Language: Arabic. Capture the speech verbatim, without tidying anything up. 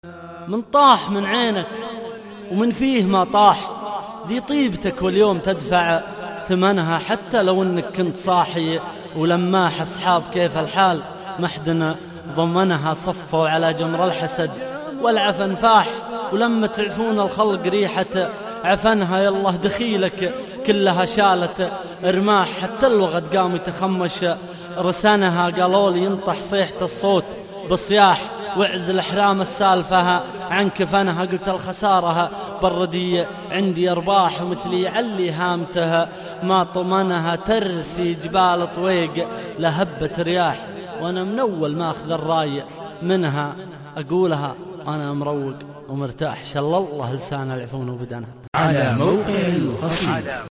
من طاح من عينك ومن فيه ما طاح، ذي طيبتك واليوم تدفع ثمنها، حتى لو انك كنت صاحي ولماح اصحاب كيف الحال محدنا ضمنها. صفوا على جمر الحسد والعفن فاح، ولما تعفون الخلق ريحة عفنها، يالله دخيلك كلها شالت رماح. حتى الوغد قام يتخمش رسانها، قالوا لي ينطح صيحة الصوت بصياح، واعزل احرام السالفها عن كفنها. قلت الخسارها بردي عندي ارباح، ومثلي علي هامتها ما طمنها. ترسي جبال طويق لهبة رياح، وانا من اول ما اخذ الراية منها اقولها انا مروق ومرتاح. شل الله لسان العفون وبدنها. على موقع القصيد.